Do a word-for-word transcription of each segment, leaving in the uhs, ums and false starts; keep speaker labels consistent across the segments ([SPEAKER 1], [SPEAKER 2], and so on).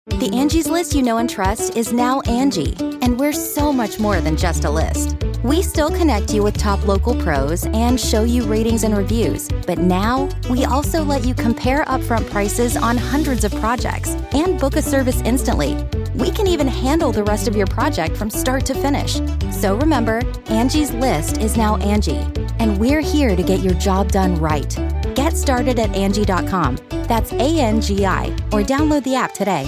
[SPEAKER 1] The Angie's List you know and trust is now Angie, and we're so much more than just a list. We still connect you with top local pros and show you ratings and reviews, but now we also let you compare upfront prices on hundreds of projects and book a service instantly. We can even handle the rest of your project from start to finish. So remember, Angie's List is now Angie, and we're here to get your job done right. Get started at Angie dot com. That's A N G I, or download the app today.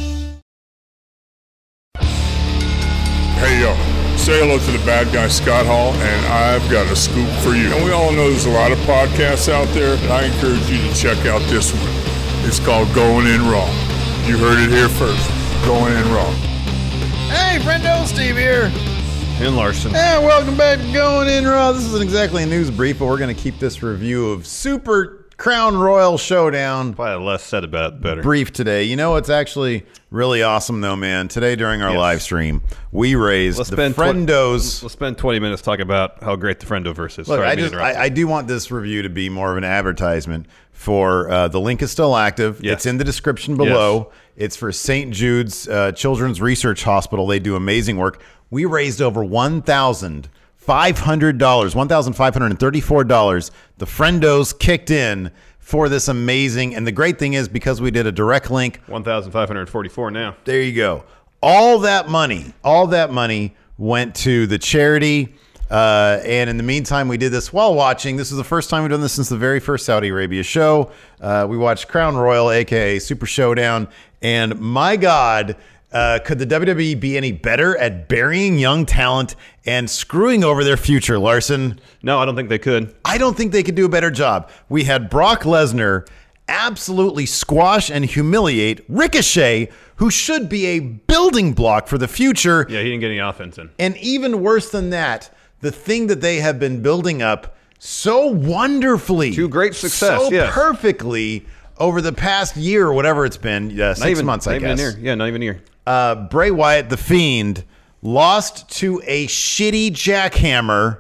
[SPEAKER 2] Hey, yo, say hello to the bad guy, Scott Hall, and I've got a scoop for you. And we all know there's a lot of podcasts out there, and I encourage you to check out this one. It's called Going In Raw. You heard it here first. Going In Raw.
[SPEAKER 3] Hey, friendo, Steve here.
[SPEAKER 4] And Larson.
[SPEAKER 3] And welcome back to Going In Raw. This isn't exactly a news brief, but we're going to keep this review of Super Crown Royal Showdown.
[SPEAKER 4] Probably less said about it, better.
[SPEAKER 3] Brief today. You know what's actually really awesome, though, man? Today during our yes. live stream, we raised let's the Friendos.
[SPEAKER 4] Tw- let's spend twenty minutes talking about how great the Friendoverse is.
[SPEAKER 3] Look,
[SPEAKER 4] Sorry,
[SPEAKER 3] I, just, I, I do want this review to be more of an advertisement for uh, the link is still active.
[SPEAKER 4] Yes.
[SPEAKER 3] It's in the description below.
[SPEAKER 4] Yes.
[SPEAKER 3] It's for Saint Jude's uh, Children's Research Hospital. They do amazing work. We raised over one thousand five hundred dollars, one thousand five hundred thirty-four dollars. The Friendos kicked in for this amazing, and the great thing is because we did a direct link,
[SPEAKER 4] one thousand five hundred forty-four now.
[SPEAKER 3] There you go. All that money, all that money went to the charity. Uh, and in the meantime, we did this while watching. This is the first time we've done this since the very first Saudi Arabia show. Uh, we watched Crown Royal, aka Super Showdown, and my God, Uh, could the W W E be any better at burying young talent and screwing over their future, Larson?
[SPEAKER 4] No, I don't think they could.
[SPEAKER 3] I don't think they could do a better job. We had Brock Lesnar absolutely squash and humiliate Ricochet, who should be a building block for the future.
[SPEAKER 4] Yeah, he didn't get any offense in.
[SPEAKER 3] And even worse than that, the thing that they have been building up so wonderfully.
[SPEAKER 4] To great success,
[SPEAKER 3] so
[SPEAKER 4] yes.
[SPEAKER 3] perfectly over the past year or whatever it's been. Uh, six
[SPEAKER 4] even,
[SPEAKER 3] months, I
[SPEAKER 4] not
[SPEAKER 3] guess.
[SPEAKER 4] Even a year. Yeah, not even a year.
[SPEAKER 3] Uh, Bray Wyatt, the Fiend, lost to a shitty jackhammer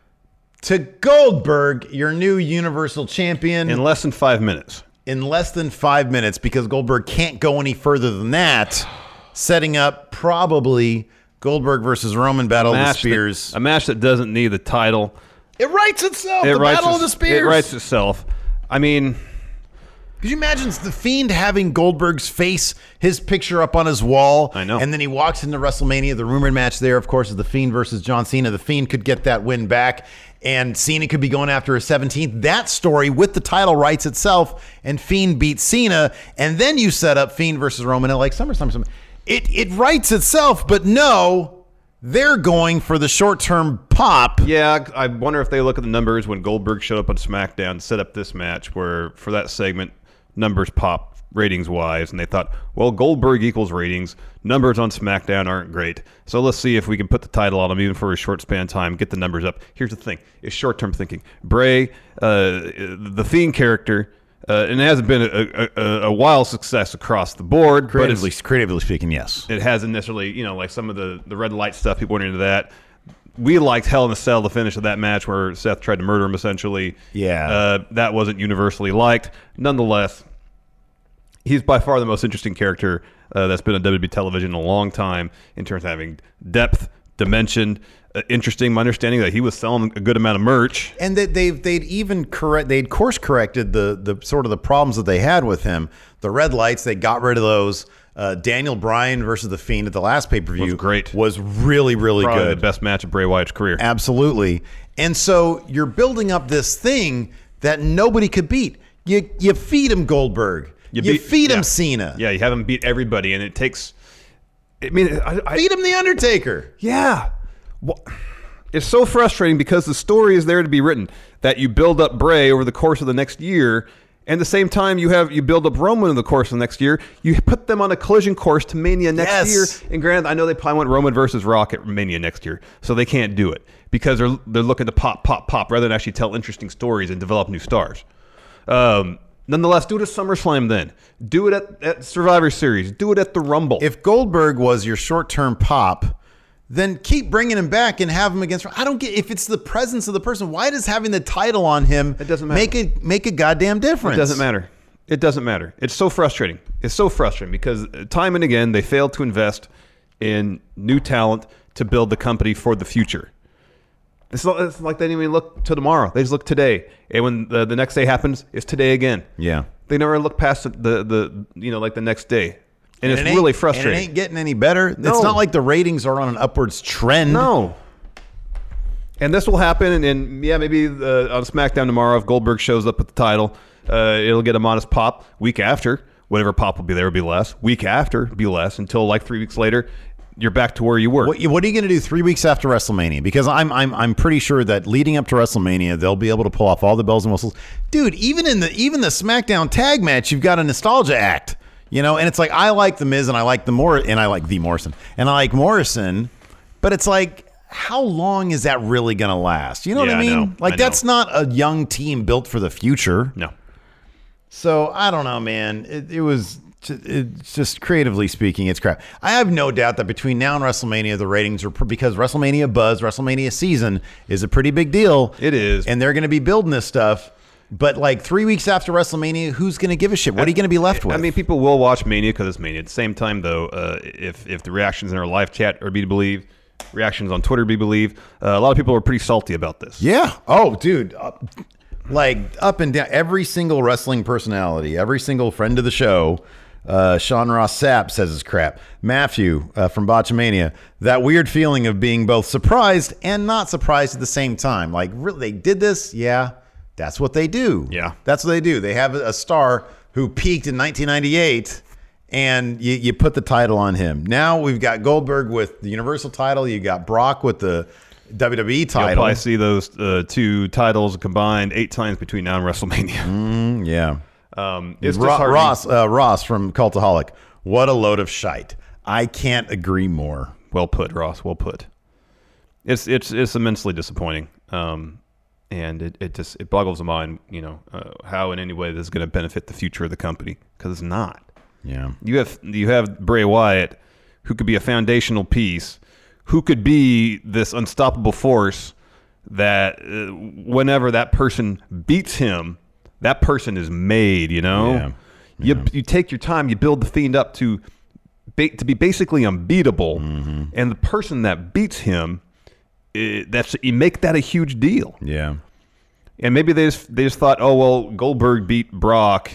[SPEAKER 3] to Goldberg, your new Universal Champion.
[SPEAKER 4] In less than five minutes.
[SPEAKER 3] In less than five minutes, because Goldberg can't go any further than that, setting up probably Goldberg versus Roman Battle of the Spears.
[SPEAKER 4] That, a match that doesn't need the title.
[SPEAKER 3] It writes itself,
[SPEAKER 4] it
[SPEAKER 3] the
[SPEAKER 4] writes
[SPEAKER 3] Battle
[SPEAKER 4] it,
[SPEAKER 3] of the Spears.
[SPEAKER 4] It writes itself. I mean...
[SPEAKER 3] Could you imagine the Fiend having Goldberg's face, his picture up on his wall?
[SPEAKER 4] I know.
[SPEAKER 3] And then he walks into WrestleMania. The rumored match there, of course, is the Fiend versus John Cena. The Fiend could get that win back, and Cena could be going after his seventeenth. That story with the title writes itself, and Fiend beats Cena. And then you set up Fiend versus Roman at like SummerSlam. It, it writes itself, but no, they're going for the short-term pop.
[SPEAKER 4] Yeah, I wonder if they look at the numbers when Goldberg showed up on SmackDown to set up this match where, for that segment, numbers pop ratings-wise, and they thought, well, Goldberg equals ratings. Numbers on SmackDown aren't great. So let's see if we can put the title on him even for a short span of time, get the numbers up. Here's the thing. It's short-term thinking. Bray, uh, the Fiend character, uh, and it hasn't been a, a, a wild success across the board.
[SPEAKER 3] Creatively, but creatively speaking, yes.
[SPEAKER 4] It hasn't necessarily, you know, like some of the, the red light stuff, people went into that. We liked Hell in a Cell, the finish of that match where Seth tried to murder him, essentially.
[SPEAKER 3] Yeah.
[SPEAKER 4] Uh, that wasn't universally liked. Nonetheless, he's by far the most interesting character uh, that's been on W W E television in a long time in terms of having depth, dimension, uh, interesting. My understanding that he was selling a good amount of merch.
[SPEAKER 3] And that they've they'd even correct they'd course corrected the the sort of the problems that they had with him. The red lights, they got rid of those. Uh, Daniel Bryan versus The Fiend at the last pay-per-view
[SPEAKER 4] was great.
[SPEAKER 3] Was really, really
[SPEAKER 4] Probably
[SPEAKER 3] good.
[SPEAKER 4] The best match of Bray Wyatt's career.
[SPEAKER 3] Absolutely. And so you're building up this thing that nobody could beat. You you feed him Goldberg. You, you beat, feed him
[SPEAKER 4] yeah.
[SPEAKER 3] Cena.
[SPEAKER 4] Yeah, you have him beat everybody, and it takes. I mean, I, I,
[SPEAKER 3] feed him the Undertaker.
[SPEAKER 4] Yeah. Well, it's so frustrating because the story is there to be written that you build up Bray over the course of the next year. And at the same time, you have you build up Roman in the course of the next year. You put them on a collision course to Mania next
[SPEAKER 3] yes.
[SPEAKER 4] year. And granted, I know they probably want Roman versus Rock at Mania next year, so they can't do it because they're they're looking to pop, pop, pop rather than actually tell interesting stories and develop new stars. Um, nonetheless, do it at SummerSlam then. Do it at, at Survivor Series. Do it at the Rumble.
[SPEAKER 3] If Goldberg was your short-term pop, then keep bringing him back and have him against. I don't get if it's the presence of the person. Why does having the title on him
[SPEAKER 4] it doesn't matter.
[SPEAKER 3] make a make a goddamn difference?
[SPEAKER 4] It doesn't matter. It doesn't matter. It's so frustrating. It's so frustrating because time and again they failed to invest in new talent to build the company for the future. It's, it's like they didn't even look to tomorrow. They just look today. And when the, the next day happens, it's today again.
[SPEAKER 3] Yeah.
[SPEAKER 4] They never look past the, the, the you know, like the next day. And, and it's
[SPEAKER 3] it
[SPEAKER 4] really frustrating.
[SPEAKER 3] And it ain't getting any better.
[SPEAKER 4] No.
[SPEAKER 3] It's not like the ratings are on an upwards trend.
[SPEAKER 4] No. And this will happen. And, and yeah, maybe uh, on SmackDown tomorrow, if Goldberg shows up with the title, uh, it'll get a modest pop. Week after, whatever pop will be there will be less. Week after, be less until like three weeks later, you're back to where you were.
[SPEAKER 3] What, what are you going to do three weeks after WrestleMania? Because I'm I'm I'm pretty sure that leading up to WrestleMania, they'll be able to pull off all the bells and whistles. Dude, even in the even the SmackDown tag match, you've got a nostalgia act, you know. And it's like I like the Miz and I like the Mor and I like the Morrison and I like Morrison, but it's like, how long is that really going to last? You know
[SPEAKER 4] Yeah,
[SPEAKER 3] what I mean?
[SPEAKER 4] I know.
[SPEAKER 3] Like
[SPEAKER 4] I know.
[SPEAKER 3] that's not a young team built for the future.
[SPEAKER 4] No.
[SPEAKER 3] So I don't know, man. It, it was. It's just creatively speaking, it's crap. I have no doubt that between now and WrestleMania, the ratings are because WrestleMania buzz, WrestleMania season is a pretty big deal.
[SPEAKER 4] It is.
[SPEAKER 3] And they're going to be building this stuff. But like three weeks after WrestleMania, who's going to give a shit? What are you going to be left with?
[SPEAKER 4] I mean, people will watch Mania because it's Mania. At the same time, though, uh, if if the reactions in our live chat are to be believed, reactions on Twitter be believed, uh, a lot of people are pretty salty about this.
[SPEAKER 3] Yeah. Oh, dude. Uh, like up and down. Every single wrestling personality, every single friend of the show, Uh, Sean Ross Sapp says it's crap. Matthew uh, from Botchamania, that weird feeling of being both surprised and not surprised at the same time. Like, really, they did this? Yeah, that's what they do.
[SPEAKER 4] Yeah.
[SPEAKER 3] That's what they do. They have a star who peaked in nineteen ninety-eight, and you, you put the title on him. Now we've got Goldberg with the Universal title. You got Brock with the W W E title.
[SPEAKER 4] You'll probably see those uh, two titles combined eight times between now and WrestleMania.
[SPEAKER 3] Mm, yeah.
[SPEAKER 4] Um, it's
[SPEAKER 3] Ro-
[SPEAKER 4] disheartening.
[SPEAKER 3] Ross uh, Ross from Cultaholic. What a load of shite. I can't agree more.
[SPEAKER 4] Well put, Ross. Well put. It's it's it's immensely disappointing, um, and it, it just it boggles the mind. You know uh, how in any way this is going to benefit the future of the company, because it's not.
[SPEAKER 3] Yeah.
[SPEAKER 4] You have you have Bray Wyatt, who could be a foundational piece, who could be this unstoppable force that uh, whenever that person beats him, that person is made, you know?
[SPEAKER 3] Yeah.
[SPEAKER 4] You
[SPEAKER 3] Yeah.
[SPEAKER 4] you take your time, you build the Fiend up to ba- to be basically unbeatable,
[SPEAKER 3] Mm-hmm.
[SPEAKER 4] and the person that beats him, it, that's you make that a huge deal.
[SPEAKER 3] Yeah.
[SPEAKER 4] And maybe they just they just thought, oh well, Goldberg beat Brock,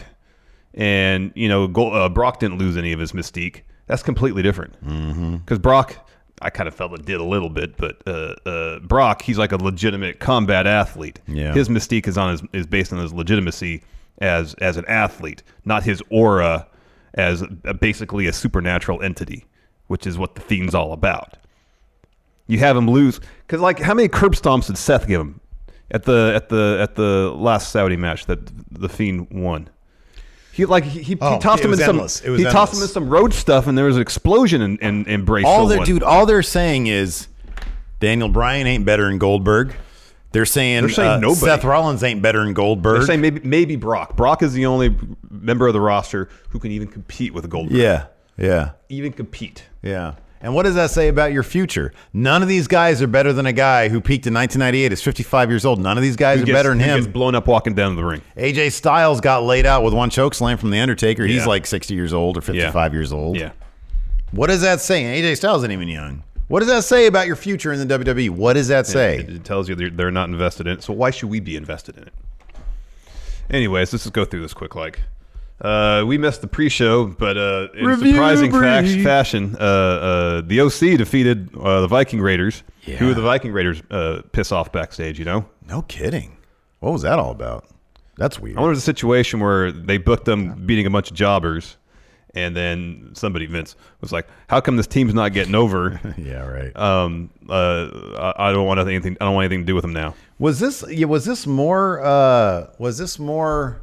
[SPEAKER 4] and you know Gol- uh, Brock didn't lose any of his mystique. That's completely different. Because Brock, I kind of felt it did a little bit, but uh, uh, Brock, he's like a legitimate combat athlete.
[SPEAKER 3] Yeah.
[SPEAKER 4] His mystique is on his is based on his legitimacy as as an athlete, not his aura as a, basically a supernatural entity, which is what the Fiend's all about. You have him lose because, like, how many curb stomps did Seth give him at the at the at the last Saudi match that the Fiend won? He like he, he,
[SPEAKER 3] Oh,
[SPEAKER 4] he tossed
[SPEAKER 3] it
[SPEAKER 4] him in
[SPEAKER 3] was
[SPEAKER 4] some
[SPEAKER 3] endless. It was
[SPEAKER 4] he tossed him in
[SPEAKER 3] endless.
[SPEAKER 4] some road stuff, and there was an explosion in in, in Bray.
[SPEAKER 3] All
[SPEAKER 4] still
[SPEAKER 3] they're,
[SPEAKER 4] won.
[SPEAKER 3] dude, all they're saying is Daniel Bryan ain't better than Goldberg. They're saying,
[SPEAKER 4] They're saying
[SPEAKER 3] uh,
[SPEAKER 4] nobody.
[SPEAKER 3] Seth Rollins ain't better than Goldberg.
[SPEAKER 4] They're saying maybe maybe Brock. Brock is the only member of the roster who can even compete with Goldberg.
[SPEAKER 3] yeah, yeah,
[SPEAKER 4] Even compete.
[SPEAKER 3] yeah. And what does that say about your future? None of these guys are better than a guy who peaked in nineteen ninety-eight. Is fifty-five years old. None of these guys
[SPEAKER 4] Who
[SPEAKER 3] are
[SPEAKER 4] gets-
[SPEAKER 3] better than
[SPEAKER 4] who
[SPEAKER 3] him.
[SPEAKER 4] Gets blown up walking down the ring.
[SPEAKER 3] A J Styles got laid out with one choke slam from The Undertaker. He's
[SPEAKER 4] Yeah.
[SPEAKER 3] like sixty years old or fifty-five years old.
[SPEAKER 4] Yeah.
[SPEAKER 3] What does that say? A J Styles isn't even young. What does that say about your future in the W W E? What does that say?
[SPEAKER 4] It, it tells you they're, they're not invested in it. So why should we be invested in it? Anyways, let's just go through this quick. Like, uh, we missed the pre-show, but uh, in
[SPEAKER 3] Review
[SPEAKER 4] surprising fac-
[SPEAKER 3] brief.
[SPEAKER 4] fashion, uh, uh, the O C defeated uh, the Viking Raiders.
[SPEAKER 3] Yeah.
[SPEAKER 4] Who the Viking Raiders uh, piss off backstage? You know,
[SPEAKER 3] No kidding. What was that all about? That's weird.
[SPEAKER 4] I wonder if there's a situation where they booked them beating a bunch of jobbers, and then somebody, Vince, was like, "How come this team's not getting over?"
[SPEAKER 3] yeah, right.
[SPEAKER 4] um, uh, I, I don't want anything. I don't want anything to do with them now.
[SPEAKER 3] Was this yeah, was this more uh was this more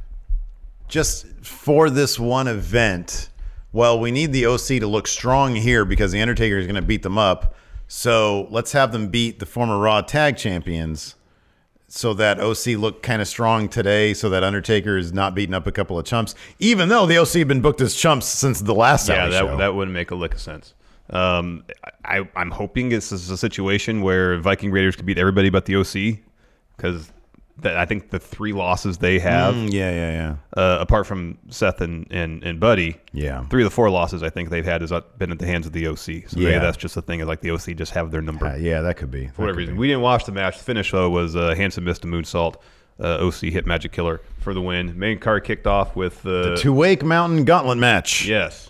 [SPEAKER 3] just for this one event? Well, we need the O C to look strong here because the Undertaker is going to beat them up. So, let's have them beat the former Raw Tag Champions so that O C look kind of strong today so that Undertaker is not beating up a couple of chumps, even though the O C have been booked as chumps since the last
[SPEAKER 4] Yeah,
[SPEAKER 3] Saudi
[SPEAKER 4] that
[SPEAKER 3] show.
[SPEAKER 4] that wouldn't make a lick of sense. Um, I, I'm hoping this is a situation where Viking Raiders could beat everybody but the O C, because that I think the three losses they have,
[SPEAKER 3] Mm, yeah, yeah, yeah.
[SPEAKER 4] uh, apart from Seth and, and, and Buddy,
[SPEAKER 3] Yeah.
[SPEAKER 4] three of the four losses I think they've had has been at the hands of the O C. So maybe
[SPEAKER 3] Yeah.
[SPEAKER 4] that's just the thing. Like the O C just have their number.
[SPEAKER 3] Uh, yeah, that could be.
[SPEAKER 4] For whatever reason. We didn't watch the match. The finish, though, was uh, Hanson missed a moonsault. Uh, O C hit Magic Killer for the win. Main card kicked off with uh,
[SPEAKER 3] The Two-Wake Mountain Gauntlet match.
[SPEAKER 4] Yes.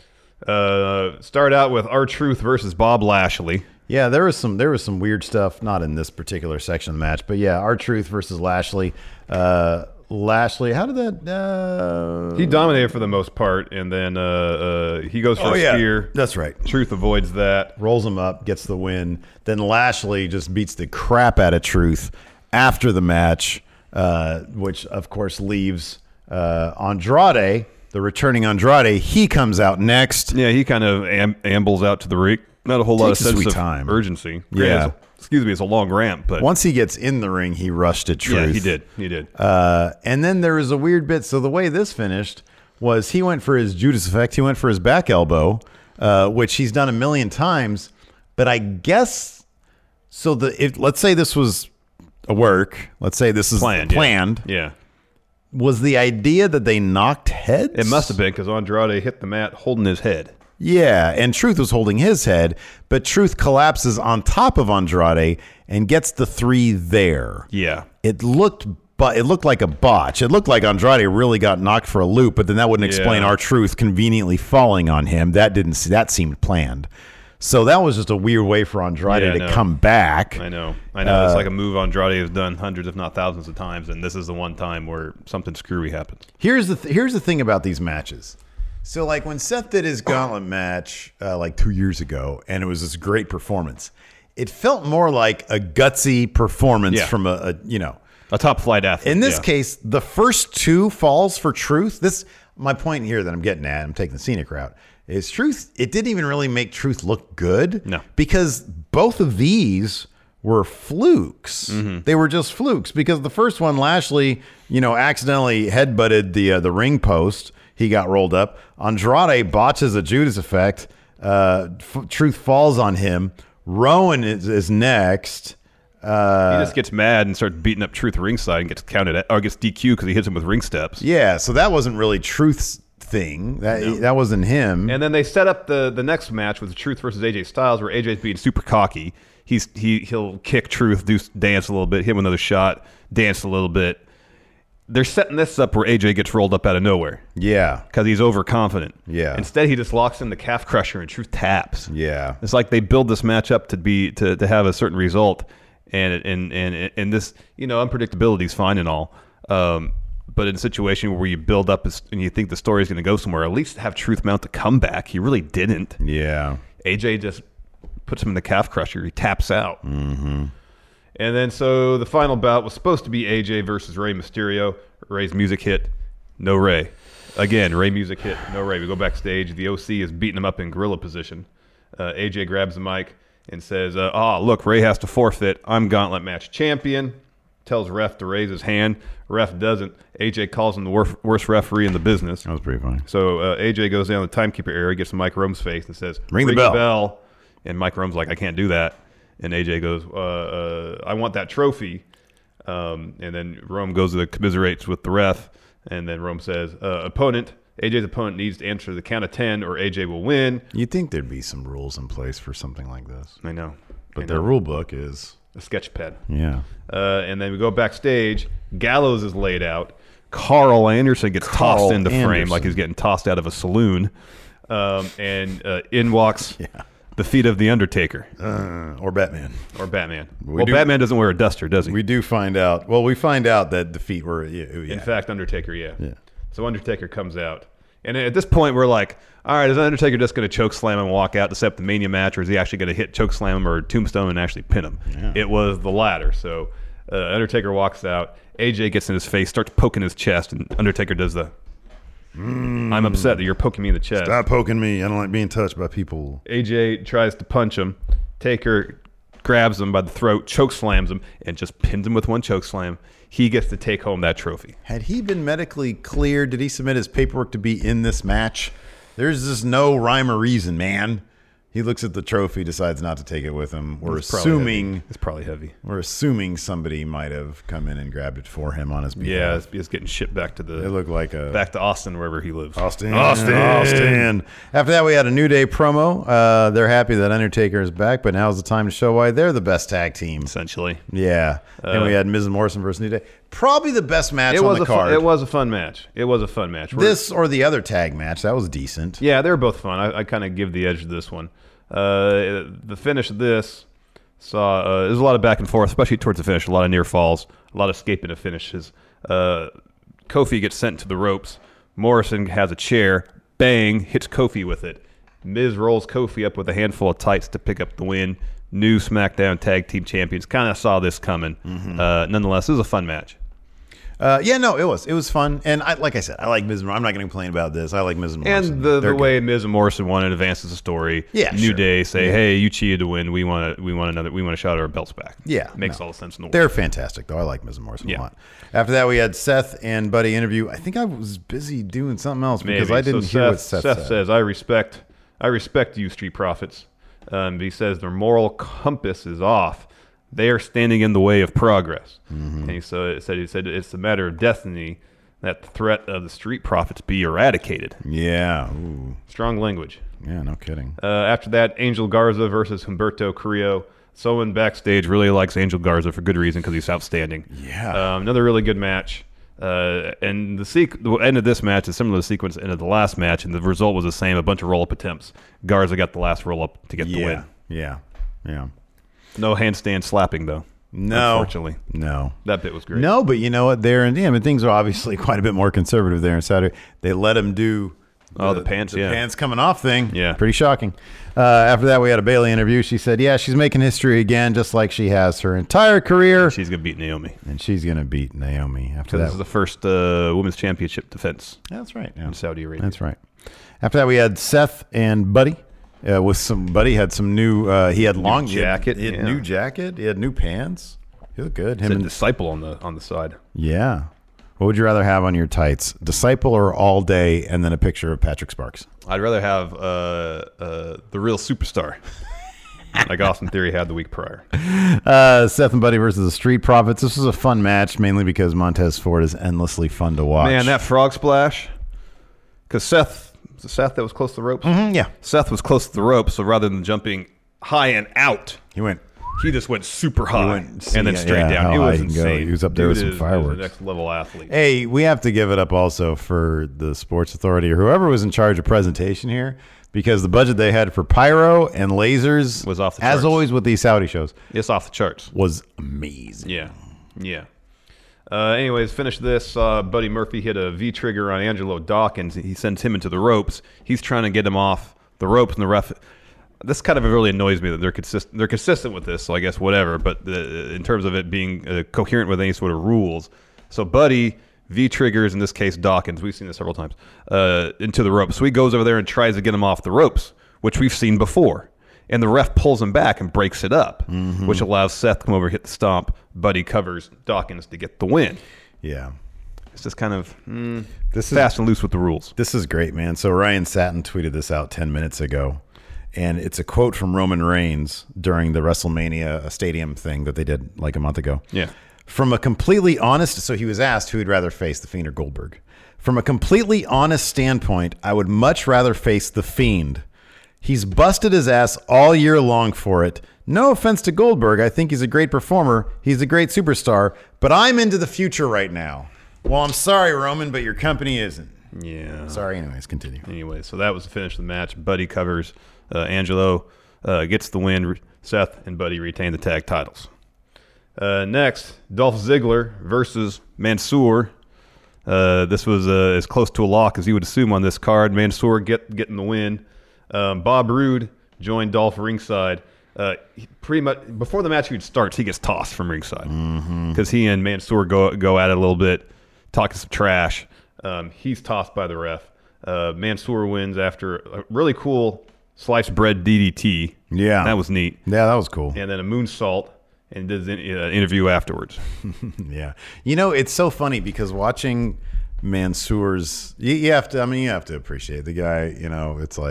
[SPEAKER 4] Uh, start out with R-Truth versus Bob Lashley.
[SPEAKER 3] Yeah, there was some there was some weird stuff, not in this particular section of the match, but yeah, R-Truth versus Lashley. Uh, Lashley, how did that? Uh...
[SPEAKER 4] He dominated for the most part, and then uh, uh, he goes for
[SPEAKER 3] Oh
[SPEAKER 4] a
[SPEAKER 3] yeah,
[SPEAKER 4] spear.
[SPEAKER 3] that's right.
[SPEAKER 4] Truth avoids that.
[SPEAKER 3] Rolls him up, gets the win. Then Lashley just beats the crap out of Truth after the match, uh, which of course leaves uh, Andrade, the returning Andrade. He comes out next.
[SPEAKER 4] Yeah, he kind of am- ambles out to the ring. Not a whole lot of
[SPEAKER 3] Takes a
[SPEAKER 4] sense
[SPEAKER 3] sweet
[SPEAKER 4] of
[SPEAKER 3] time.
[SPEAKER 4] urgency.
[SPEAKER 3] Yeah.
[SPEAKER 4] Granted, it's- excuse me, it's a long ramp, but
[SPEAKER 3] Once he gets in the ring, he rushed at Truth.
[SPEAKER 4] yeah, he did. He did.
[SPEAKER 3] Uh, and then there was a weird bit. So the way this finished was he went for his Judas effect. He went for his back elbow, uh, which he's done a million times. But I guess so. The if, let's say this was a work. Let's say this is
[SPEAKER 4] planned.
[SPEAKER 3] planned.
[SPEAKER 4] Yeah. yeah.
[SPEAKER 3] Was the idea that they knocked heads?
[SPEAKER 4] It must have been because Andrade hit the mat holding his head.
[SPEAKER 3] Yeah, and Truth was holding his head, but Truth collapses on top of Andrade and gets the three there.
[SPEAKER 4] Yeah.
[SPEAKER 3] It looked, but it looked like a botch. It looked like Andrade really got knocked for a loop, but then that wouldn't explain
[SPEAKER 4] Yeah.
[SPEAKER 3] R-Truth conveniently falling on him. That didn't. That seemed planned. So that was just a weird way for Andrade
[SPEAKER 4] Yeah, I
[SPEAKER 3] to
[SPEAKER 4] know.
[SPEAKER 3] come back.
[SPEAKER 4] I know. I know. it's
[SPEAKER 3] Uh,
[SPEAKER 4] like a move Andrade has done hundreds, if not thousands of times, and this is the one time where something screwy happens.
[SPEAKER 3] Here's the th- here's the thing about these matches. So like when Seth did his gauntlet match uh, like two years ago, and it was this great performance, it felt more like a gutsy performance
[SPEAKER 4] Yeah.
[SPEAKER 3] from a, a you know.
[SPEAKER 4] A top flight athlete.
[SPEAKER 3] In this
[SPEAKER 4] yeah.
[SPEAKER 3] case, the first two falls for Truth. This my point here that I'm getting at. I'm taking the scenic route. Is Truth? It didn't even really make Truth look good.
[SPEAKER 4] No.
[SPEAKER 3] Because both of these were flukes.
[SPEAKER 4] Mm-hmm.
[SPEAKER 3] They were just flukes because the first one, Lashley, you know, accidentally headbutted the uh, the ring post. He got rolled up. Andrade botches a Judas effect. Uh, F- Truth falls on him. Rowan is, is next. Uh,
[SPEAKER 4] He just gets mad and starts beating up Truth ringside and gets counted at, or gets D Q because he hits him with ring steps.
[SPEAKER 3] Yeah, so that wasn't really Truth's thing. That that wasn't him.
[SPEAKER 4] And then they set up the the next match with Truth versus A J Styles, where A J's being super cocky. He's he he'll kick Truth, do dance a little bit, hit him another shot, dance a little bit. They're setting this up where A J gets rolled up out of nowhere
[SPEAKER 3] yeah,
[SPEAKER 4] because he's overconfident.
[SPEAKER 3] Yeah.
[SPEAKER 4] Instead, he just locks in the calf crusher and Truth taps.
[SPEAKER 3] yeah.
[SPEAKER 4] It's like they build this match up to be to, to have a certain result, and and and and this you know unpredictability is fine and all, um, but in a situation where you build up and you think the story is going to go somewhere, at least have Truth mount the comeback. He really didn't.
[SPEAKER 3] Yeah.
[SPEAKER 4] A J just puts him in the calf crusher. He taps out. Mm-hmm. And then so the final bout was supposed to be A J versus Rey Mysterio. Rey's music hit, no Rey. Again, Rey music hit, no Rey. We go backstage. The O C is beating him up in gorilla position. Uh, A J grabs the mic and says, uh, oh, look, Rey has to forfeit. I'm Gauntlet Match champion. Tells ref to raise his hand. Ref doesn't. A J calls him the wor- worst referee in the business.
[SPEAKER 3] That was pretty funny.
[SPEAKER 4] So uh, A J goes down the timekeeper area, gets to Mike Rome's face and says,
[SPEAKER 3] Ring the bell."
[SPEAKER 4] bell. And Mike Rome's like, I can't do that. And A J goes, uh, uh, I want that trophy. Um, and then Rome goes to the commiserates with the ref. And then Rome says, uh, opponent, A J's opponent needs to answer the count of ten or A J will win.
[SPEAKER 3] You'd think there'd be some rules in place for something like this.
[SPEAKER 4] I know.
[SPEAKER 3] But
[SPEAKER 4] I
[SPEAKER 3] their
[SPEAKER 4] know.
[SPEAKER 3] rule book is,
[SPEAKER 4] A sketch pad.
[SPEAKER 3] yeah.
[SPEAKER 4] Uh, and then we go backstage. Gallows is laid out. Carl Anderson gets
[SPEAKER 3] Carl
[SPEAKER 4] tossed into frame
[SPEAKER 3] Anderson.
[SPEAKER 4] like he's getting tossed out of a saloon. Um, and uh, in walks
[SPEAKER 3] Yeah.
[SPEAKER 4] the feet of The Undertaker
[SPEAKER 3] Uh, or Batman.
[SPEAKER 4] or Batman.
[SPEAKER 3] We
[SPEAKER 4] well,
[SPEAKER 3] do-
[SPEAKER 4] Batman doesn't wear a duster, does he?
[SPEAKER 3] We do find out. Well, we find out that the feet were. Yeah. yeah.
[SPEAKER 4] In fact, Undertaker, yeah.
[SPEAKER 3] Yeah.
[SPEAKER 4] So Undertaker comes out. And at this point, we're like, all right, is Undertaker just going to choke slam him and walk out to set up the Mania match, or is he actually going to hit choke slam him or tombstone and actually pin him?
[SPEAKER 3] Yeah.
[SPEAKER 4] It was the latter. So uh, Undertaker walks out. A J gets in his face, starts poking his chest, and Undertaker does the, I'm upset that you're poking me in the chest.
[SPEAKER 3] Stop poking me. I don't like being touched by people.
[SPEAKER 4] A J tries to punch him. Taker grabs him by the throat, choke slams him, and just pins him with one choke slam. He gets to take home that trophy.
[SPEAKER 3] Had he been medically cleared? Did he submit his paperwork to be in this match? There's just no rhyme or reason, man. He looks at the trophy, decides not to take it with him. We're
[SPEAKER 4] It's probably
[SPEAKER 3] assuming
[SPEAKER 4] heavy. It's probably heavy.
[SPEAKER 3] we're assuming somebody might have come in and grabbed it for him on his behalf.
[SPEAKER 4] Yeah, it's, it's getting shipped back to the
[SPEAKER 3] It looked like a
[SPEAKER 4] back to Austin, wherever he lives.
[SPEAKER 3] Austin.
[SPEAKER 4] Austin.
[SPEAKER 3] Austin. After that, we had a New Day promo. Uh, they're happy that Undertaker is back, but now's the time to show why they're the best tag team.
[SPEAKER 4] Essentially,
[SPEAKER 3] Yeah. and we had Miz and Morrison versus New Day. Probably the best match
[SPEAKER 4] it
[SPEAKER 3] on
[SPEAKER 4] was
[SPEAKER 3] the
[SPEAKER 4] a
[SPEAKER 3] card.
[SPEAKER 4] fun, it was a fun match. It was a fun match. We're-
[SPEAKER 3] This or the other tag match. That was decent.
[SPEAKER 4] Yeah, they were both fun. I, I kind of give the edge to this one. Uh, the finish of this saw uh, there's a lot of back and forth, especially towards the finish. A lot of near falls, a lot of escaping to finishes. Uh, Kofi gets sent to the ropes. Morrison has a chair. Bang, hits Kofi with it. Miz rolls Kofi up with a handful of tights to pick up the win. New SmackDown Tag Team Champions. Kind of saw this coming.
[SPEAKER 3] Mm-hmm.
[SPEAKER 4] Uh, nonetheless, it was a fun match.
[SPEAKER 3] Uh, yeah, no, it was. It was fun. And I, like I said, I like Miz and I'm not going to complain about this. I like Miz and Morrison.
[SPEAKER 4] And the,
[SPEAKER 3] They're
[SPEAKER 4] the
[SPEAKER 3] good.
[SPEAKER 4] way Miz and Morrison won it advances the story.
[SPEAKER 3] Yeah,
[SPEAKER 4] New
[SPEAKER 3] sure.
[SPEAKER 4] Day say,
[SPEAKER 3] Yeah.
[SPEAKER 4] hey, you cheated to win. We want to. We want another. We want a shot at our belts back.
[SPEAKER 3] Yeah,
[SPEAKER 4] makes
[SPEAKER 3] no.
[SPEAKER 4] all the sense in the world.
[SPEAKER 3] They're fantastic, though. I like Miz and Morrison
[SPEAKER 4] Yeah.
[SPEAKER 3] a lot. After that, we had Seth and Buddy interview. I think I was busy doing something else because
[SPEAKER 4] Maybe.
[SPEAKER 3] I didn't
[SPEAKER 4] so
[SPEAKER 3] hear
[SPEAKER 4] Seth,
[SPEAKER 3] what Seth,
[SPEAKER 4] Seth
[SPEAKER 3] said.
[SPEAKER 4] says, I respect, I respect you, Street Profits. Um, he says their moral compass is off. They are standing in the way of progress.
[SPEAKER 3] Mm-hmm.
[SPEAKER 4] And he so it said he said it's a matter of destiny that the threat of the Street Profits be eradicated.
[SPEAKER 3] Yeah. Ooh.
[SPEAKER 4] Strong language.
[SPEAKER 3] Yeah, no kidding.
[SPEAKER 4] Uh, after that, Angel Garza versus Humberto Carrillo. Someone backstage really likes Angel Garza for good reason because he's outstanding.
[SPEAKER 3] Yeah.
[SPEAKER 4] Um, another really good match. Uh, and the, sequ- the end of this match is similar to the sequence end of the last match, and the result was the same, a bunch of roll-up attempts. Garza got the last roll-up to get the
[SPEAKER 3] yeah.
[SPEAKER 4] win.
[SPEAKER 3] Yeah. Yeah.
[SPEAKER 4] No handstand slapping, though.
[SPEAKER 3] No.
[SPEAKER 4] Unfortunately.
[SPEAKER 3] No.
[SPEAKER 4] That bit was great.
[SPEAKER 3] No, but you know what? There and yeah, I mean, things are obviously quite a bit more conservative there in Saudi. They let him do
[SPEAKER 4] Oh, the pants,
[SPEAKER 3] the
[SPEAKER 4] yeah.
[SPEAKER 3] pants coming off thing.
[SPEAKER 4] Yeah.
[SPEAKER 3] Pretty shocking. Uh, after that, we had a Bailey interview. She said, yeah, she's making history again, just like she has her entire career.
[SPEAKER 4] She's going to beat Naomi.
[SPEAKER 3] And she's going to beat Naomi after
[SPEAKER 4] Because
[SPEAKER 3] that.
[SPEAKER 4] this is the first uh, women's championship defense
[SPEAKER 3] That's right. Yeah.
[SPEAKER 4] in Saudi Arabia.
[SPEAKER 3] That's right. After that, we had Seth and Buddy. Uh, with some Buddy had some new. Uh, he had long
[SPEAKER 4] jacket,
[SPEAKER 3] He had, he had
[SPEAKER 4] yeah.
[SPEAKER 3] new jacket. He had new pants. He looked good. Him
[SPEAKER 4] It's a
[SPEAKER 3] and
[SPEAKER 4] disciple on the on the side.
[SPEAKER 3] yeah. What would you rather have on your tights, Disciple or All Day, and then a picture of Patrick Sparks?
[SPEAKER 4] I'd rather have uh, uh, the real superstar, like Austin Theory had the week prior.
[SPEAKER 3] Uh, Seth and Buddy versus the Street Profits. This was a fun match, mainly because Montez Ford is endlessly fun to watch.
[SPEAKER 4] Man, that frog splash. Because Seth, was it Seth that was close to the ropes?
[SPEAKER 3] Mm, yeah,
[SPEAKER 4] Seth was close to the ropes, so rather than jumping high and out,
[SPEAKER 3] he went.
[SPEAKER 4] he just went super high
[SPEAKER 3] went-
[SPEAKER 4] and then
[SPEAKER 3] yeah,
[SPEAKER 4] straight
[SPEAKER 3] yeah,
[SPEAKER 4] down.
[SPEAKER 3] how
[SPEAKER 4] It
[SPEAKER 3] high
[SPEAKER 4] was
[SPEAKER 3] he can go.
[SPEAKER 4] insane.
[SPEAKER 3] He was up there
[SPEAKER 4] Dude
[SPEAKER 3] with some
[SPEAKER 4] is- is
[SPEAKER 3] fireworks.
[SPEAKER 4] a next level athlete.
[SPEAKER 3] Hey, we have to give it up also for the Sports Authority or whoever was in charge of presentation here, because the budget they had for pyro and lasers
[SPEAKER 4] Was off the
[SPEAKER 3] as
[SPEAKER 4] charts.
[SPEAKER 3] always with these Saudi shows,
[SPEAKER 4] It's off the charts.
[SPEAKER 3] was amazing.
[SPEAKER 4] Yeah, yeah. Uh, anyways, finish this. Uh, Buddy Murphy hit a V trigger on Angelo Dawkins. He sends him into the ropes. He's trying to get him off the ropes, and the ref. This kind of really annoys me that they're consistent. They're consistent with this, so I guess whatever. But the, in terms of it being uh, coherent with any sort of rules, so Buddy V triggers in this case Dawkins. We've seen this several times uh, into the ropes. So he goes over there and tries to get him off the ropes, which we've seen before. And the ref pulls him back and breaks it up,
[SPEAKER 3] Mm-hmm.
[SPEAKER 4] which allows Seth to come over, hit the stomp. Buddy covers Dawkins to get the win.
[SPEAKER 3] Yeah.
[SPEAKER 4] It's just kind of mm,
[SPEAKER 3] This is
[SPEAKER 4] fast and loose with the rules.
[SPEAKER 3] This is great, man. So Ryan Satin tweeted this out ten minutes ago, and it's a quote from Roman Reigns during the WrestleMania stadium thing that they did like a month ago.
[SPEAKER 4] Yeah.
[SPEAKER 3] From a completely honest, so he was asked who he'd rather face, The Fiend or Goldberg. From a completely honest standpoint, I would much rather face The Fiend. He's busted his ass all year long for it. No offense to Goldberg. I think he's a great performer. He's a great superstar, but I'm into the future right now. Well, I'm sorry, Roman, but your company isn't.
[SPEAKER 4] Yeah.
[SPEAKER 3] Sorry, anyways, continue.
[SPEAKER 4] Anyway, so that was the finish of the match. Buddy covers. Uh, Angelo uh, gets the win. Seth and Buddy retain the tag titles. Uh, next, Dolph Ziggler versus Mansoor. Uh, this was uh, as close to a lock as you would assume on this card. Mansoor get, getting the win. Um, Bob Roode joined Dolph ringside. Uh, he pretty much before the match even starts, he gets tossed from ringside because mm-hmm. he and Mansoor go go at it a little bit, talking some trash. Um, he's tossed by the ref. Uh, Mansoor wins after a really cool sliced bread D D T.
[SPEAKER 3] Yeah,
[SPEAKER 4] that was neat.
[SPEAKER 3] Yeah, that was cool.
[SPEAKER 4] And then a moonsault, and did an uh, interview afterwards.
[SPEAKER 3] Yeah, you know, it's so funny because watching Mansoor's, you, you have to. I mean, you have to appreciate the guy. You know, it's like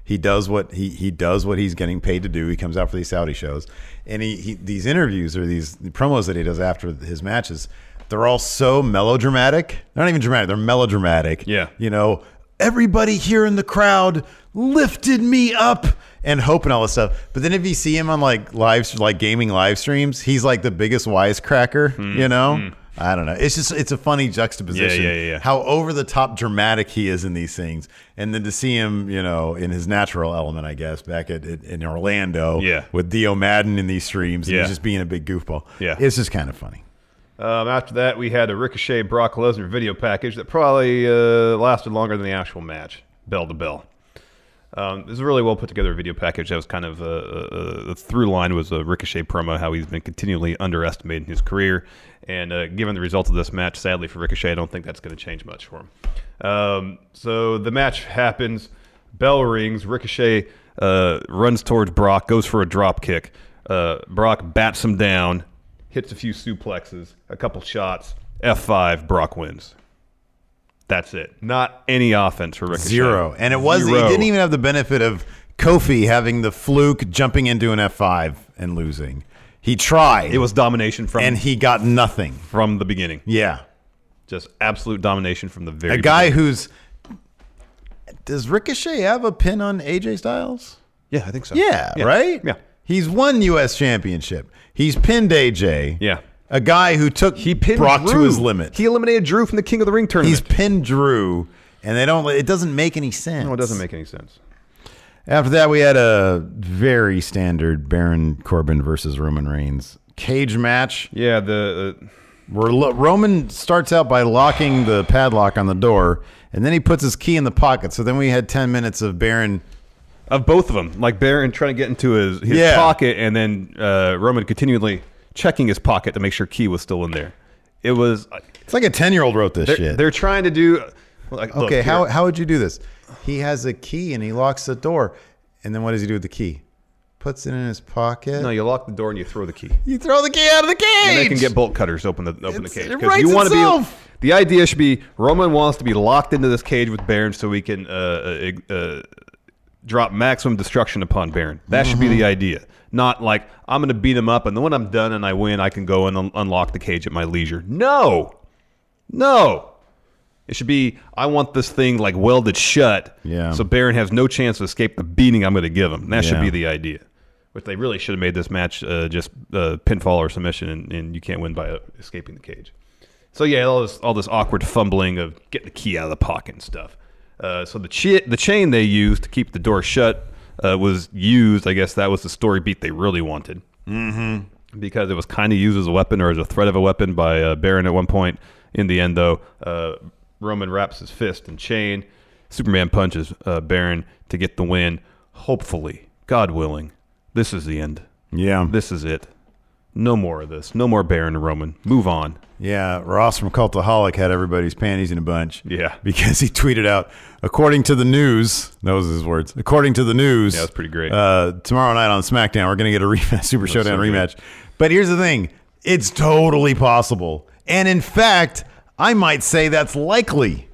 [SPEAKER 3] He does what he he does what he's getting paid to do. He comes out for these Saudi shows, and he, he these interviews or these promos that he does after his matches, they're all so melodramatic. They're not even dramatic. They're melodramatic.
[SPEAKER 4] Yeah.
[SPEAKER 3] You know, everybody here in the crowd lifted me up and hope and all this stuff. But then if you see him on like live, like gaming live streams, he's like the biggest wisecracker, mm, you know? Mm. I don't know. It's just, it's a funny juxtaposition.
[SPEAKER 4] Yeah, yeah, yeah.
[SPEAKER 3] How over the top dramatic he is in these things. And then to see him, you know, in his natural element, I guess, back at, at in Orlando
[SPEAKER 4] yeah.
[SPEAKER 3] with Dio Madden in these streams and
[SPEAKER 4] yeah.
[SPEAKER 3] he's just being a big goofball.
[SPEAKER 4] Yeah.
[SPEAKER 3] It's just kind of funny.
[SPEAKER 4] Um, after that, we had a Ricochet Brock Lesnar video package that probably uh, lasted longer than the actual match, bell to bell. Um, it was a really well put together video package. That was kind of a, a, a through line was a Ricochet promo, how he's been continually underestimated in his career. And uh, given the result of this match, sadly for Ricochet, I don't think that's going to change much for him. Um, so the match happens. Bell rings. Ricochet uh, runs towards Brock, goes for a drop kick. Uh, Brock bats him down, hits a few suplexes, a couple shots. F five, Brock wins. That's it. Not any offense for Ricochet.
[SPEAKER 3] Zero. And it was
[SPEAKER 4] Zero.
[SPEAKER 3] He didn't even have the benefit of Kofi having the fluke jumping into an F five and losing. He tried.
[SPEAKER 4] It was domination from
[SPEAKER 3] and he got nothing
[SPEAKER 4] from the beginning.
[SPEAKER 3] Yeah.
[SPEAKER 4] Just absolute domination from the very
[SPEAKER 3] A guy
[SPEAKER 4] beginning.
[SPEAKER 3] who's does Ricochet have a pin on A J Styles?
[SPEAKER 4] Yeah, I think so.
[SPEAKER 3] Yeah,
[SPEAKER 4] yeah.
[SPEAKER 3] right?
[SPEAKER 4] Yeah.
[SPEAKER 3] He's won U S championship. He's pinned A J.
[SPEAKER 4] Yeah.
[SPEAKER 3] A guy who took
[SPEAKER 4] He pinned
[SPEAKER 3] Brock
[SPEAKER 4] Drew.
[SPEAKER 3] to his limit.
[SPEAKER 4] He eliminated Drew from the King of the Ring tournament.
[SPEAKER 3] He's pinned Drew, and they don't. It doesn't make any sense.
[SPEAKER 4] No, it doesn't make any sense.
[SPEAKER 3] After that, we had a very standard Baron Corbin versus Roman Reigns cage match.
[SPEAKER 4] Yeah, the uh,
[SPEAKER 3] where Lo- Roman starts out by locking the padlock on the door, and then he puts his key in the pocket. So then we had ten minutes of Baron.
[SPEAKER 4] Of both of them, like Baron trying to get into his, his
[SPEAKER 3] Yeah.
[SPEAKER 4] pocket, and then uh, Roman continually checking his pocket to make sure key was still in there. It was.
[SPEAKER 3] It's like a ten-year-old wrote this
[SPEAKER 4] they're,
[SPEAKER 3] shit.
[SPEAKER 4] They're trying to do. Like, look,
[SPEAKER 3] Okay, how
[SPEAKER 4] here.
[SPEAKER 3] how would you do this? He has a key and he locks the door, and then what does he do with the key? Puts it in his pocket.
[SPEAKER 4] No, you lock the door and you throw the key.
[SPEAKER 3] You throw the key out of the cage.
[SPEAKER 4] And they can get bolt cutters to open the open
[SPEAKER 3] It's-
[SPEAKER 4] the cage.
[SPEAKER 3] it
[SPEAKER 4] 'Cause
[SPEAKER 3] writes
[SPEAKER 4] you want to be.
[SPEAKER 3] itself.
[SPEAKER 4] The idea should be Roman wants to be locked into this cage with Baron so he can uh, uh, uh, drop maximum destruction upon Baron. That mm-hmm. should be the idea. Not like I'm going to beat him up and then when I'm done and I win, I can go and un- unlock the cage at my leisure. No, no. It should be I want this thing like welded shut.
[SPEAKER 3] Yeah.
[SPEAKER 4] So Baron has no chance to escape the beating I'm going to give him. That
[SPEAKER 3] Yeah.
[SPEAKER 4] should be the idea. Which they really should have made this match uh, just uh, pinfall or submission, and, and you can't win by uh, escaping the cage. So yeah, all this all this awkward fumbling of getting the key out of the pocket and stuff. Uh, so the chi- the chain they used to keep the door shut uh, was used. I guess that was the story beat they really wanted. Mm-hmm. Because it was kind of used as a weapon or as a threat of a weapon by uh, Baron at one point. In the end, though, uh, Roman wraps his fist in chain. Superman punches uh, Baron to get the win. Hopefully, God willing, this is the end.
[SPEAKER 3] Yeah.
[SPEAKER 4] This is it. No more of this. No more Baron and Roman. Move on.
[SPEAKER 3] Yeah, Ross from Cultaholic had everybody's panties in a bunch.
[SPEAKER 4] Yeah.
[SPEAKER 3] Because he tweeted out, according to the news, that was his words, according to the news.
[SPEAKER 4] Yeah, that's pretty great.
[SPEAKER 3] Uh, tomorrow night on SmackDown, we're going to get a rematch, Super Showdown
[SPEAKER 4] so good.
[SPEAKER 3] rematch. But here's the thing. It's totally possible. And in fact, I might say that's likely.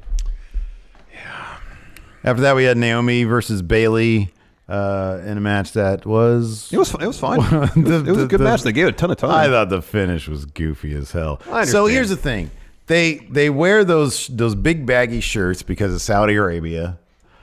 [SPEAKER 3] Yeah. After that, we had Naomi versus Bayley uh, in a match that was...
[SPEAKER 4] It was it was fine.
[SPEAKER 3] The-
[SPEAKER 4] it was, it was
[SPEAKER 3] the-
[SPEAKER 4] a good
[SPEAKER 3] the-
[SPEAKER 4] match. They gave it a ton of time.
[SPEAKER 3] I thought the finish was goofy as hell.
[SPEAKER 4] I
[SPEAKER 3] So
[SPEAKER 4] understand.
[SPEAKER 3] here's the thing: they they wear those those big baggy shirts because of Saudi Arabia,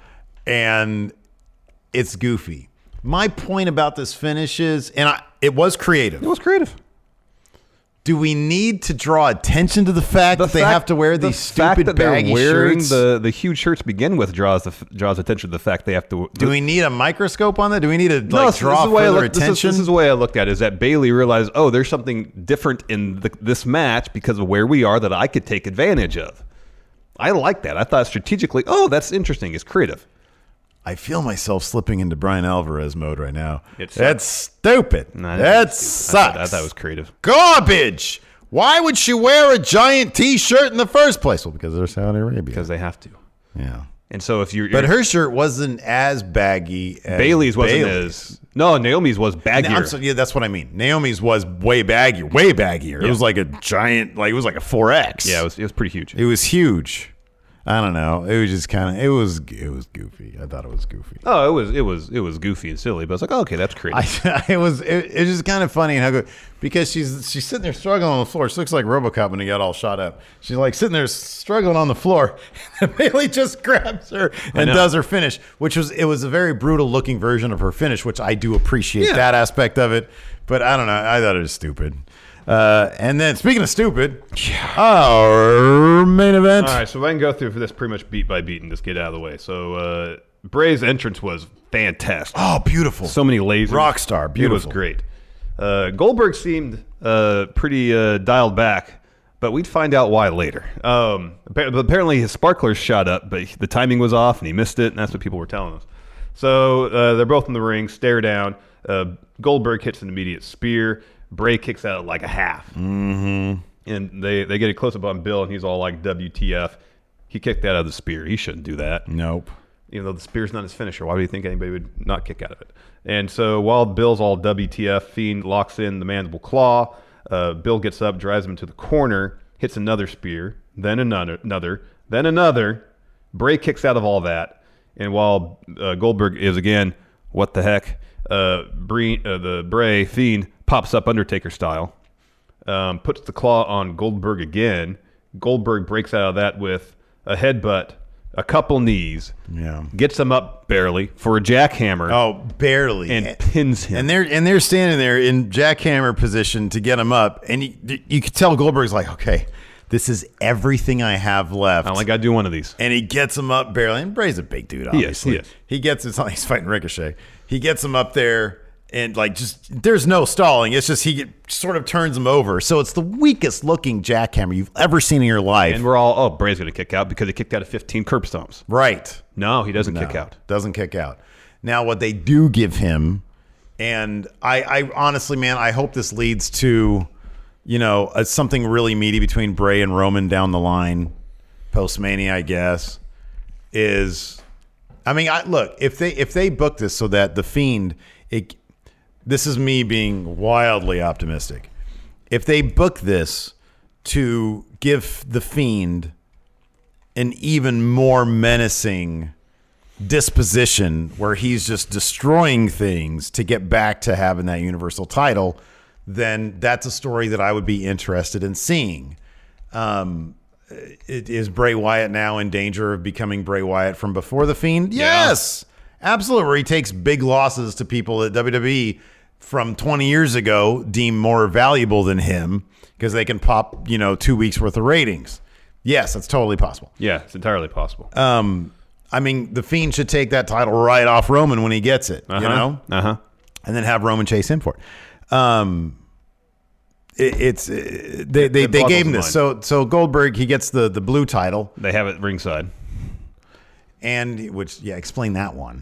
[SPEAKER 3] and it's goofy. My point about this finish is, and I, it was creative.
[SPEAKER 4] It was creative.
[SPEAKER 3] Do we need to draw attention to the fact that they
[SPEAKER 4] fact-
[SPEAKER 3] have to wear
[SPEAKER 4] the
[SPEAKER 3] these
[SPEAKER 4] fact
[SPEAKER 3] stupid
[SPEAKER 4] that they're
[SPEAKER 3] baggy
[SPEAKER 4] wearing
[SPEAKER 3] shirts?
[SPEAKER 4] the the huge shirts to begin with draws the draws attention to the fact they have to.
[SPEAKER 3] Do we need a microscope on that? Do we need to like
[SPEAKER 4] No, this-
[SPEAKER 3] draw
[SPEAKER 4] this is the way I
[SPEAKER 3] further
[SPEAKER 4] look- this is-
[SPEAKER 3] attention?
[SPEAKER 4] This is, the way I looked at it, is that Bayley realized, oh, there's something different in the, this match because of where we are that I could take advantage of. I like that. I thought strategically, oh, that's interesting. It's creative.
[SPEAKER 3] I feel myself slipping into Brian Alvarez mode right now.
[SPEAKER 4] It sucks.
[SPEAKER 3] That's stupid.
[SPEAKER 4] No, I
[SPEAKER 3] that
[SPEAKER 4] think it's stupid.
[SPEAKER 3] sucks.
[SPEAKER 4] I thought, I thought it was creative.
[SPEAKER 3] Garbage. Why would she wear a giant T-shirt in the first place? Well, because they're Saudi Arabia.
[SPEAKER 4] Because they have to.
[SPEAKER 3] yeah.
[SPEAKER 4] And so if you're,
[SPEAKER 3] But
[SPEAKER 4] you're
[SPEAKER 3] her shirt wasn't as baggy as
[SPEAKER 4] Bailey's wasn't
[SPEAKER 3] Bayley's.
[SPEAKER 4] as no Naomi's was baggier.
[SPEAKER 3] I'm so, yeah, that's what I mean. Naomi's was way baggier, way baggier. It
[SPEAKER 4] Yeah.
[SPEAKER 3] was like a giant, like it was like a four X.
[SPEAKER 4] yeah, it was it was pretty huge.
[SPEAKER 3] It was huge. I don't know. It was just kind of it was it was goofy. I thought it was goofy.
[SPEAKER 4] Oh, it was it was it was goofy and silly, but I was like, oh, okay, that's creative.
[SPEAKER 3] I, it was it, it was just kind of funny how good because she's she's sitting there struggling on the floor. She looks like RoboCop when he got all shot up. She's like sitting there struggling on the floor, and Bailey just grabs her and does her finish, which was it was a very brutal looking version of her finish, which I do appreciate
[SPEAKER 4] Yeah.
[SPEAKER 3] that aspect of it. But I don't know. I thought it was stupid. Uh, and then speaking of stupid, our main event.
[SPEAKER 4] All right, so I can go through for this pretty much beat by beat and just get out of the way. So uh, Bray's entrance was fantastic.
[SPEAKER 3] Oh, beautiful.
[SPEAKER 4] So many lasers.
[SPEAKER 3] Rock star, beautiful.
[SPEAKER 4] It was great. Uh, Goldberg seemed uh, pretty uh, dialed back, but we'd find out why later. Um, apparently his sparklers shot up, but the timing was off and he missed it, and that's what people were telling us. So uh, they're both in the ring, stare down. Uh, Goldberg hits an immediate spear. Bray kicks out like a half.
[SPEAKER 3] Mm-hmm.
[SPEAKER 4] And they, they get a close-up on Bill, and he's all like, W T F. He kicked that out of the spear. He shouldn't do that.
[SPEAKER 3] Nope.
[SPEAKER 4] Even though the spear's not his finisher. Why do you think anybody would not kick out of it? And so while Bill's all W T F, Fiend locks in the mandible claw. Uh, Bill gets up, drives him to the corner, hits another spear, then another, another, then another. Bray kicks out of all that. And while uh, Goldberg is, again, what the heck, uh, Bree, uh, the Bray Fiend pops up Undertaker style, um, puts the claw on Goldberg again. Goldberg breaks out of that with a headbutt, a couple knees,
[SPEAKER 3] Yeah.
[SPEAKER 4] gets him up barely for a jackhammer,
[SPEAKER 3] Oh, barely.
[SPEAKER 4] and pins him.
[SPEAKER 3] And they're and they're standing there in jackhammer position to get him up, and you, you could tell Goldberg's like, okay, this is everything I have left.
[SPEAKER 4] I only got to do one of these.
[SPEAKER 3] And he gets him up barely. And Bray's a big dude, obviously.
[SPEAKER 4] he is.
[SPEAKER 3] He gets it's not like he's fighting Ricochet. He gets him up there, and like just there's no stalling. It's just he get, sort of turns him over. So it's the weakest looking jackhammer you've ever seen in your life.
[SPEAKER 4] And we're all, oh, Bray's going to kick out because he kicked out of fifteen curb stomps.
[SPEAKER 3] Right.
[SPEAKER 4] No, he doesn't
[SPEAKER 3] No,
[SPEAKER 4] kick out.
[SPEAKER 3] Doesn't kick out. Now, what they do give him, and I, I honestly, man, I hope this leads to, you know, a, something really meaty between Bray and Roman down the line, post-Mania, I guess, is, I mean, I, look, if they if they book this so that the Fiend, it, this is me being wildly optimistic. If they book this to give the Fiend an even more menacing disposition where he's just destroying things to get back to having that Universal title, then that's a story that I would be interested in seeing. Um, it, is Bray Wyatt now in danger of becoming Bray Wyatt from before the Fiend?
[SPEAKER 4] Yeah.
[SPEAKER 3] Yes, absolutely. Where he takes big losses to people that W W E from twenty years ago deem more valuable than him because they can pop, you know, two weeks worth of ratings. Yes, that's totally possible.
[SPEAKER 4] Yeah, it's entirely possible.
[SPEAKER 3] Um, I mean, the Fiend should take that title right off Roman when he gets it,
[SPEAKER 4] uh-huh.
[SPEAKER 3] you know,
[SPEAKER 4] Uh-huh.
[SPEAKER 3] and then have Roman chase him for it. Um, it it's uh, they they,
[SPEAKER 4] it
[SPEAKER 3] they
[SPEAKER 4] boggles
[SPEAKER 3] gave him
[SPEAKER 4] the
[SPEAKER 3] this. So so Goldberg, he gets the the blue title,
[SPEAKER 4] They have it ringside.
[SPEAKER 3] and which yeah, explain that one.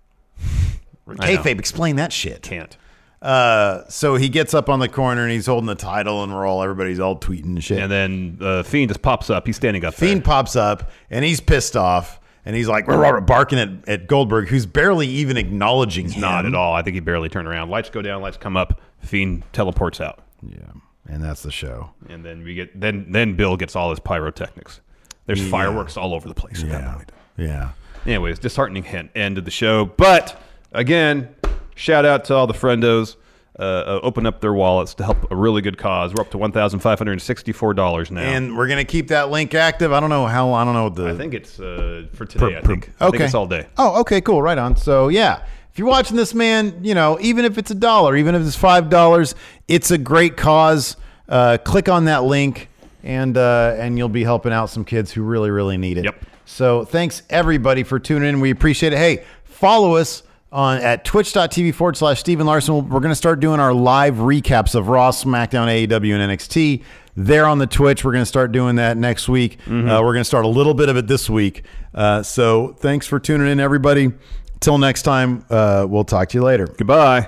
[SPEAKER 4] I know.
[SPEAKER 3] Kayfabe, explain that shit.
[SPEAKER 4] Can't.
[SPEAKER 3] Uh, so he gets up on the corner and he's holding the title, and we're all everybody's all tweeting and shit.
[SPEAKER 4] And then uh, Fiend just pops up. He's standing up
[SPEAKER 3] Fiend
[SPEAKER 4] there.
[SPEAKER 3] pops up and he's pissed off. And he's like barking at, at Goldberg, who's barely even acknowledging him.
[SPEAKER 4] Not at all. I think he barely turned around. Lights go down. Lights come up. Fiend teleports out.
[SPEAKER 3] Yeah, and that's the show.
[SPEAKER 4] And then we get then then Bill gets all his pyrotechnics. There's
[SPEAKER 3] Yeah.
[SPEAKER 4] fireworks all over the place at that
[SPEAKER 3] Yeah,
[SPEAKER 4] point.
[SPEAKER 3] yeah.
[SPEAKER 4] Anyways, disheartening hen- end of the show. But again, shout out to all the friendos. Uh, uh, open up their wallets to help a really good cause. We're up to one thousand five hundred sixty-four dollars now.
[SPEAKER 3] And we're gonna keep that link active. I don't know how. I don't know the.
[SPEAKER 4] I think it's uh, for today. I
[SPEAKER 3] per-
[SPEAKER 4] think. I think it's all day.
[SPEAKER 3] Oh, okay, cool. Right on. So yeah, if you're watching this, man, you know, even if it's a dollar, even if it's five dollars, it's a great cause. Uh, click on that link, and uh, and you'll be helping out some kids who really, really need it.
[SPEAKER 4] Yep.
[SPEAKER 3] So thanks everybody for tuning in. We appreciate it. Hey, follow us on at twitch.tv forward slash Steven Larson. We're going to start doing our live recaps of Raw, SmackDown, A E W, and N X T. There on the Twitch. We're going to start doing that next week.
[SPEAKER 4] Mm-hmm.
[SPEAKER 3] Uh, we're going to start a little bit of it this week. Uh, so thanks for tuning in, everybody. Till next time, uh, we'll talk to you later.
[SPEAKER 4] Goodbye.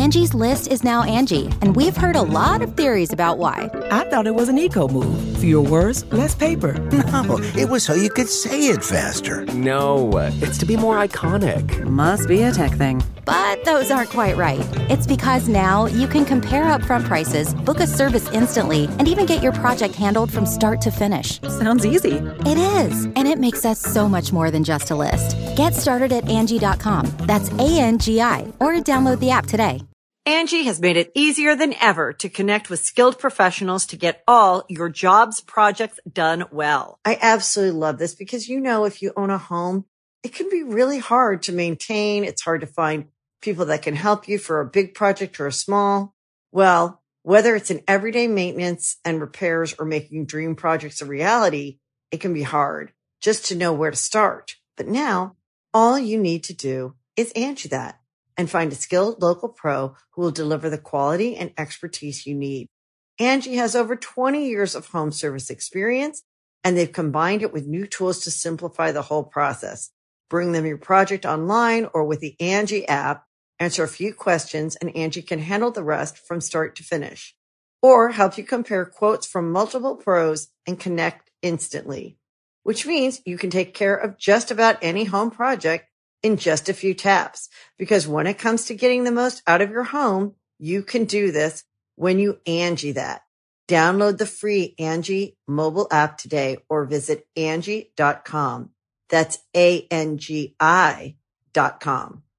[SPEAKER 1] Angie's List is now Angie, and we've heard a lot of theories about why.
[SPEAKER 5] I thought it was an eco move. Fewer words, less paper.
[SPEAKER 6] No, it was so you could say it faster.
[SPEAKER 7] No, it's to be more iconic.
[SPEAKER 8] Must be a tech thing.
[SPEAKER 1] But those aren't quite right. It's because now you can compare upfront prices, book a service instantly, and even get your project handled from start to finish.
[SPEAKER 8] Sounds easy.
[SPEAKER 1] It is, and it makes us so much more than just a list. Get started at Angie dot com. That's A N G I, or download the app today.
[SPEAKER 9] Angie has made it easier than ever to connect with skilled professionals to get all your jobs projects done well. I absolutely love this because, you know, if you own a home, it can be really hard to maintain. It's hard to find people that can help you for a big project or a small. Well, whether it's in everyday maintenance and repairs or making dream projects a reality, it can be hard just to know where to start. But now all you need to do is Angie that and find a skilled local pro who will deliver the quality and expertise you need. Angie has over twenty years of home service experience, and they've combined it with new tools to simplify the whole process. Bring them your project online or with the Angie app, answer a few questions, and Angie can handle the rest from start to finish. Or help you compare quotes from multiple pros and connect instantly, which means you can take care of just about any home project in just a few taps. Because when it comes to getting the most out of your home, you can do this when you Angie that. Download the free Angie mobile app today or visit Angie dot com. That's A N G I dot com.